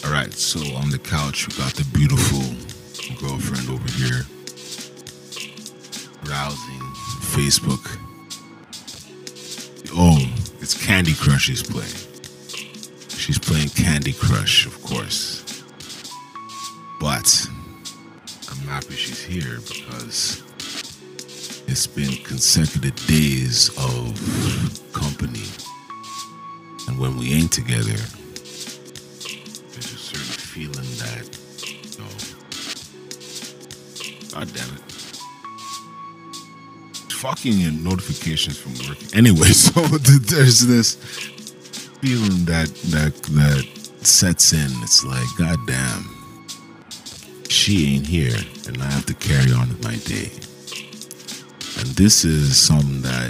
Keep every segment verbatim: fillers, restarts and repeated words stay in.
All right, so on the couch, we got the beautiful girlfriend over here browsing Facebook. Oh, it's Candy Crush she's playing. She's playing Candy Crush, of course. But I'm happy she's here because it's been consecutive days of company. And when we ain't together, there's a certain feeling that, you know, God damn it. Fucking notifications from work. Anyway, so there's this feeling that that that sets in. It's like, God damn, she ain't here, and I have to carry on with my day. And this is something that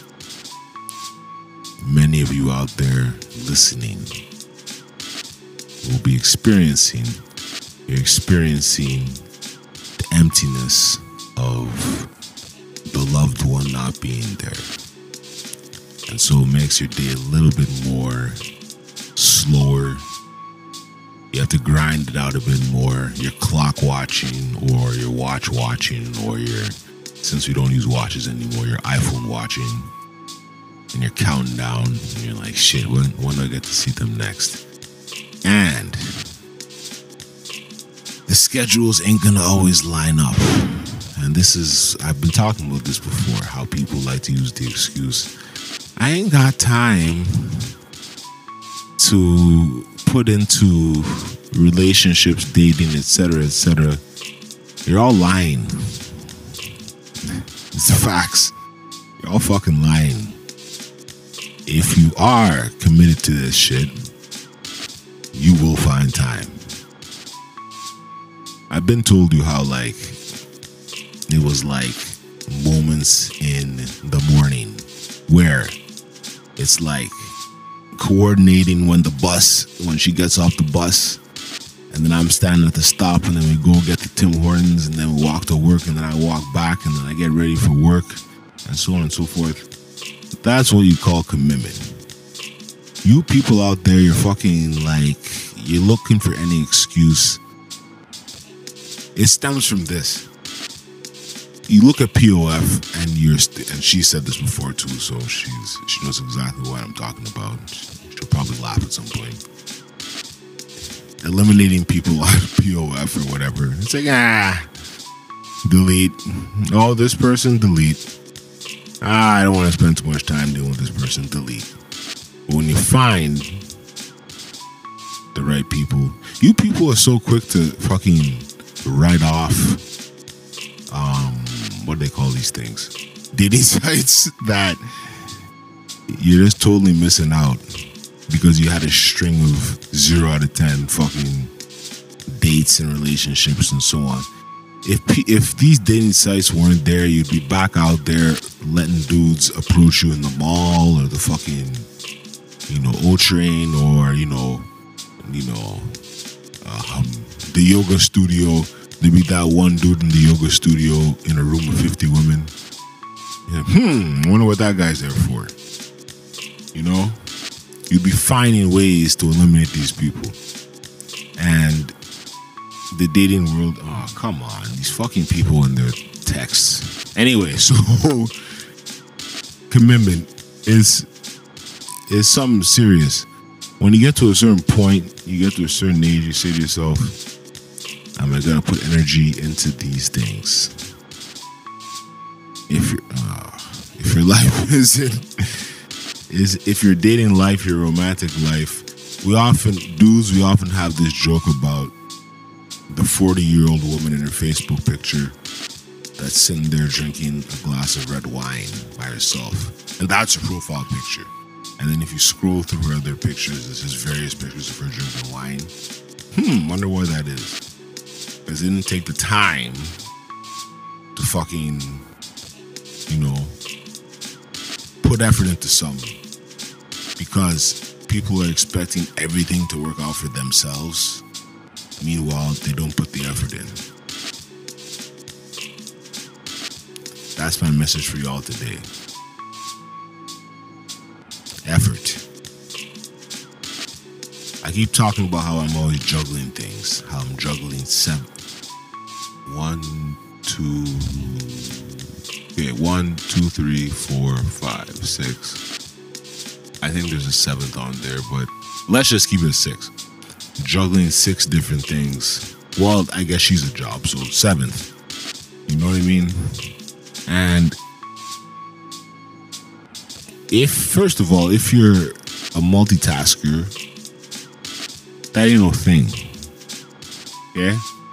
many of you out there listening will be experiencing. You're experiencing the emptiness of the loved one not being there. And so it makes your day a little bit more slower. You have to grind it out a bit more. You're clock watching, or you're watch watching, or you're, since we don't use watches anymore, you're iPhone watching. And you're counting down. And you're like, shit, when, when do I get to see them next? And the schedules ain't gonna always line up. And this is, I've been talking about this before, how people like to use the excuse, I ain't got time to put into relationships, dating, et cetera, et cetera. You're all lying. It's the facts. You're all fucking lying. If you are committed to this shit, you will find time. I've been told you how, like, it was like moments in the morning where it's like coordinating when the bus, when she gets off the bus, and then I'm standing at the stop, and then we go get the Tim Hortons, and then we walk to work, and then I walk back, and then I get ready for work, and so on and so forth. That's what you call commitment. You people out there, you're fucking like, you're looking for any excuse. It stems from this. You look at P O F, and you're st- and she said this before too, so she's she knows exactly what I'm talking about. She'll probably laugh at some point. Eliminating people on P O F or whatever. It's like, ah, delete. Oh, this person, delete. Ah, I don't want to spend too much time dealing with this person, delete. But when you find the right people, you people are so quick to fucking write off, um, what do they call these things? Dating sites, that you're just totally missing out because you had a string of zero out of ten fucking dates and relationships and so on. If if these dating sites weren't there, you'd be back out there letting dudes approach you in the mall or the fucking, you know, O train, or you know, you know, um, the yoga studio. There be that one dude in the yoga studio in a room of fifty women. Yeah, hmm, I wonder what that guy's there for. You know? You'd be finding ways to eliminate these people. And the dating world, oh, come on. These fucking people and their texts. Anyway, so commitment is, is something serious. When you get to a certain point, you get to a certain age, you say to yourself, am I gonna put energy into these things? If your uh, if your life isn't is if your dating life, your romantic life, we often dudes we often have this joke about the forty year old woman in her Facebook picture that's sitting there drinking a glass of red wine by herself, and that's her profile picture. And then if you scroll through her other pictures, there's just various pictures of her drinking wine. Hmm, wonder why that is. Because they didn't take the time to fucking, you know, put effort into something. Because people are expecting everything to work out for themselves. Meanwhile, they don't put the effort in. That's my message for y'all today. Effort. I keep talking about how I'm always juggling things. How I'm juggling seven. One, two. Okay, one, two, three, four, five, six. I think there's a seventh on there, but let's just keep it six. Juggling six different things. Well, I guess she's a job, so seventh. You know what I mean? And if, first of all, if you're a multitasker, that ain't no thing. Yeah?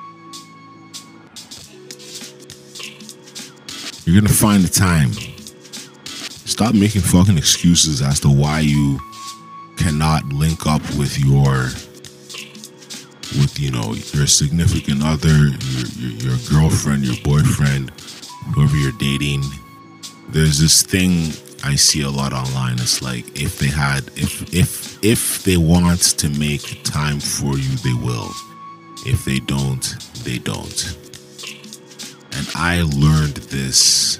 You're gonna find the time. Stop making fucking excuses as to why you cannot link up with your, with, you know, your significant other, your, your, your girlfriend, your boyfriend, whoever you're dating. There's this thing I see a lot online. It's like, if they had, if if if they want to make time for you, they will. If they don't, they don't. And I learned this.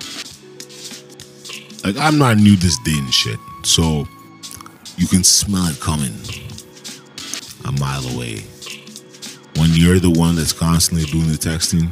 Like, I'm not new to this dating shit, so you can smell it coming a mile away. When you're the one that's constantly doing the texting,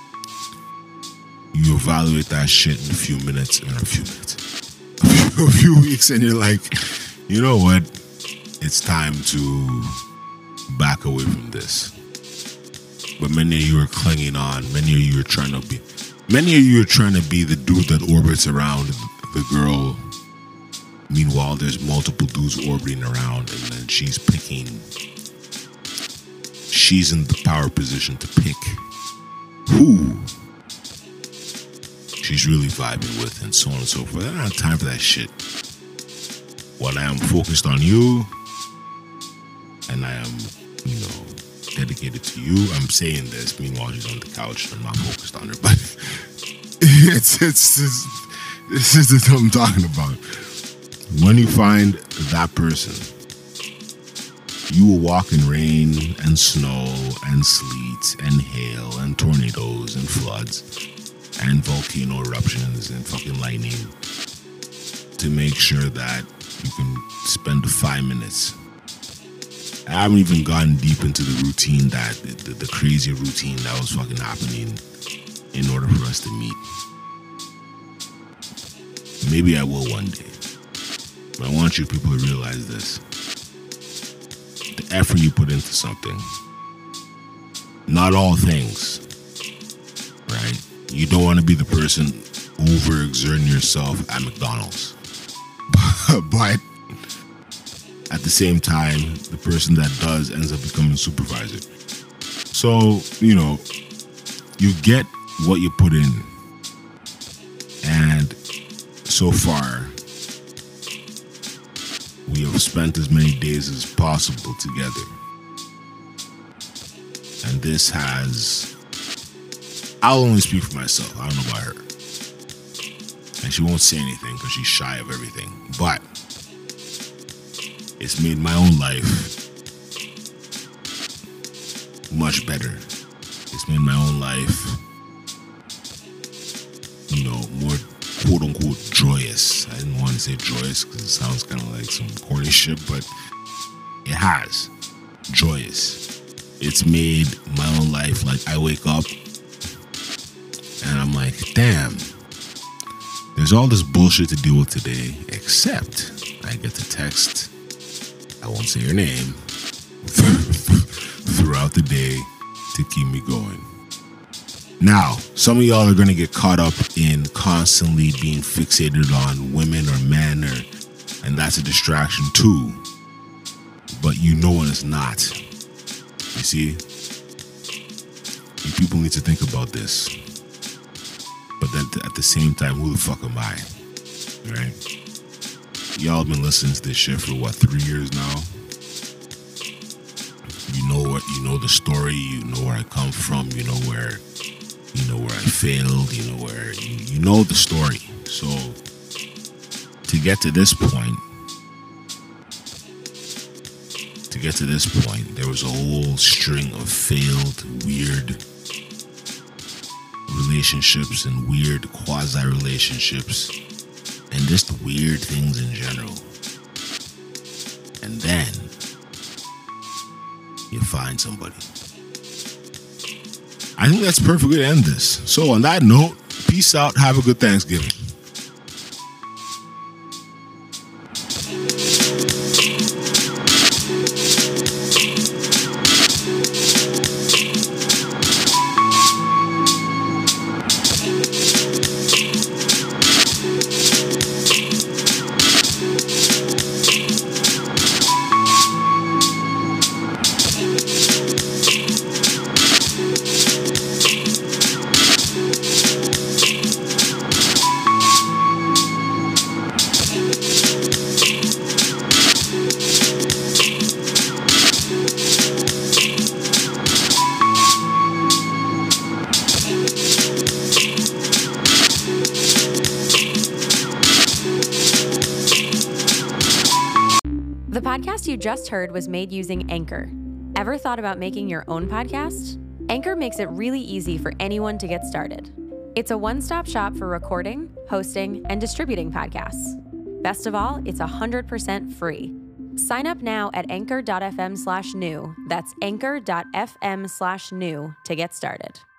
you evaluate that shit in a few minutes, in a few minutes, a few weeks, and you're like, you know what? It's time to back away from this. But many of you are clinging on. Many of you are trying to be, many of you are trying to be the dude that orbits around the girl. Meanwhile, there's multiple dudes orbiting around, and then she's picking. She's in the power position to pick who she's really vibing with, and so on and so forth. I don't have time for that shit. When I am focused on you, and I am, you know, dedicated to you, I'm saying this. Meanwhile, she's on the couch, and I'm not focused on her. But it's it's this, this is what I'm talking about. When you find that person, you will walk in rain and snow and sleet and hail and tornadoes and floods and volcano eruptions and fucking lightning to make sure that you can spend five minutes. I haven't even gotten deep into the routine that, the, the crazy routine that was fucking happening in order for us to meet. Maybe I will one day. But I want you people to realize this. The effort you put into something. Not all things. Right? You don't want to be the person overexerting yourself at McDonald's. But at the same time, the person that does ends up becoming a supervisor. So, you know, you get what you put in. And so far, we have spent as many days as possible together. And this has, I'll only speak for myself. I don't know about her. And she won't say anything because she's shy of everything. But it's made my own life much better. It's made my own life, you know, more quote unquote joyous. I didn't want to say joyous because it sounds kind of like some corny shit, but it has. Joyous. It's made my own life, like, I wake up and I'm like, damn, there's all this bullshit to deal with today, except I get to text, I won't say her name, throughout the day to keep me going. Now, some of y'all are going to get caught up in constantly being fixated on women or men, or, and that's a distraction too. But you know when it's not. You see? You people need to think about this. But then at the same time, who the fuck am I? Right? Y'all been listening to this shit for what, three years now? You know what, you know the story, you know where I come from, you know where, you know where I failed, you know where, you, you know the story. So, to get to this point, to get to this point, there was a whole string of failed, weird relationships and weird quasi-relationships and just weird things in general. And then, you find somebody. I think that's perfect way to end this. So on that note, peace out. Have a good Thanksgiving. The podcast you just heard was made using Anchor. Ever thought about making your own podcast? Anchor makes it really easy for anyone to get started. It's a one-stop shop for recording, hosting, and distributing podcasts. Best of all, it's one hundred percent free. Sign up now at anchor.fm slash new. That's anchor.fm slash new to get started.